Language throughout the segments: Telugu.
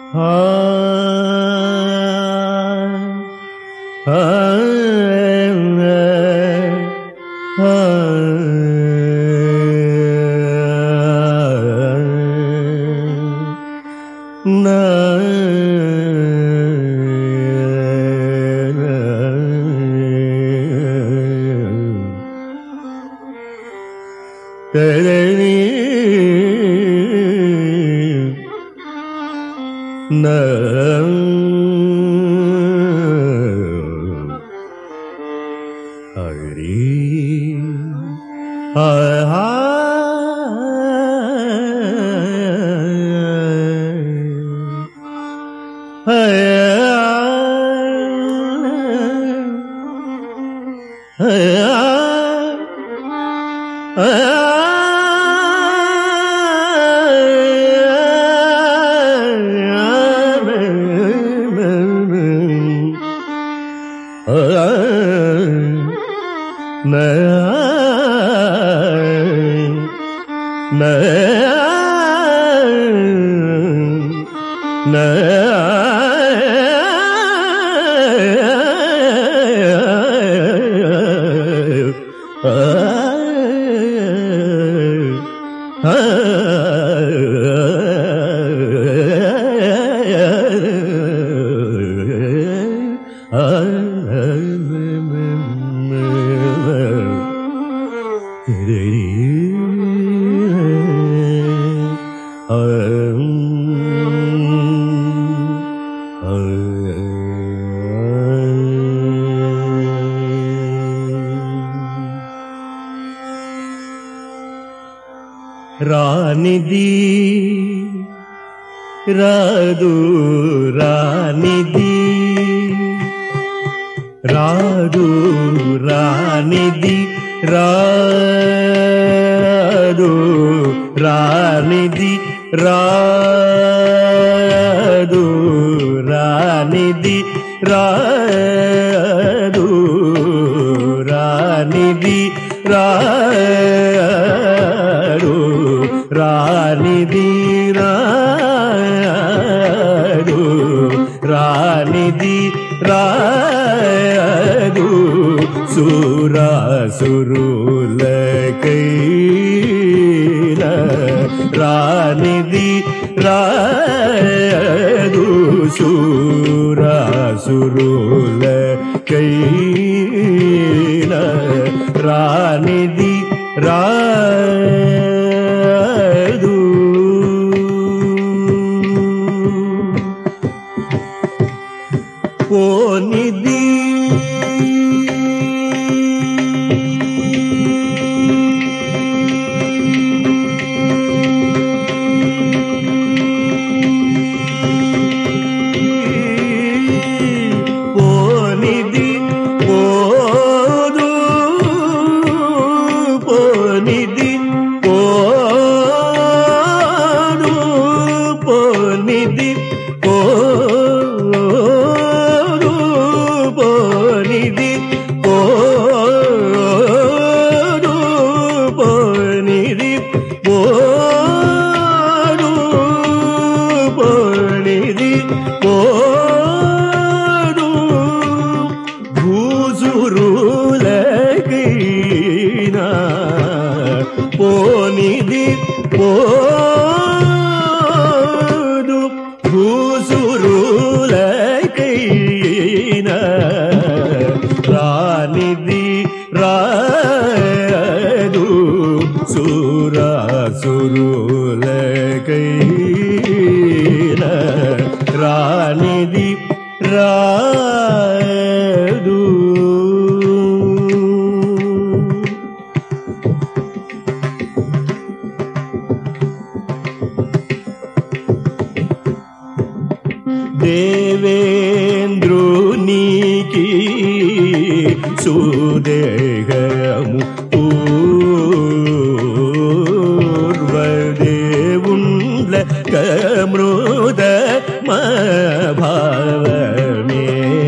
రానిది రాదు రానిది రాదు రానిది రాదు రానిది రాదు రానిది రాదు రానిది రాదు రానిది రాదు రానిది రాదు సురాసురులకైన రానిది రాదు సురాసురులకైన రానిది రాదు పోనిది పోనిది పోదు పోనిది పోదు పోనిది పోదు పోనిది పోదు పోనిది పోదు పోనిది పోదు భూసురులకైన పోనిది పోదు భూసురులకైన రానిది రాదు సురాసురులకైన రానిది రాదు దేవేంద్రునికి సుదేహము పూర్వదేవుండ్ల కమృద భావమే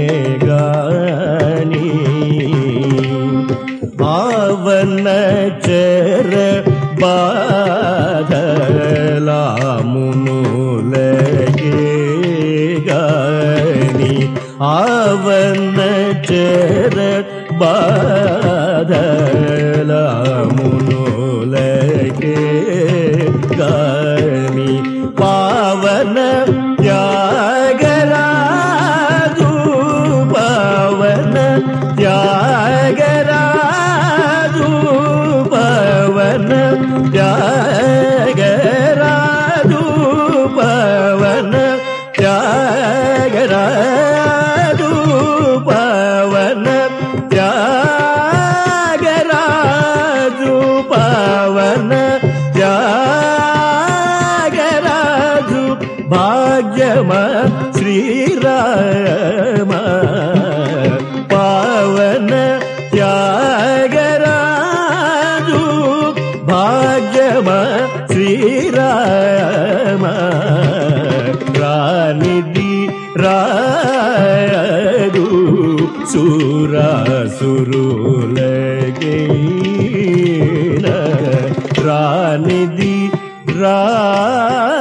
గాని పావన చర బాధలామునులగే ఆవన చర బాధలమునులకే గాని పావన త్యాగరాజు పవన త్యాగరాజు పవన త్యాగరాజు పవన త్యాగరాజు పవన త్యాగరాజు పవన త్యాగరాజు భాగ్యమ శ్రీరామ పవన త్యాగరాజు భాగ్యమ శ్రీరామ రానిది రాదు సురాసురులగైన రానిది రాదు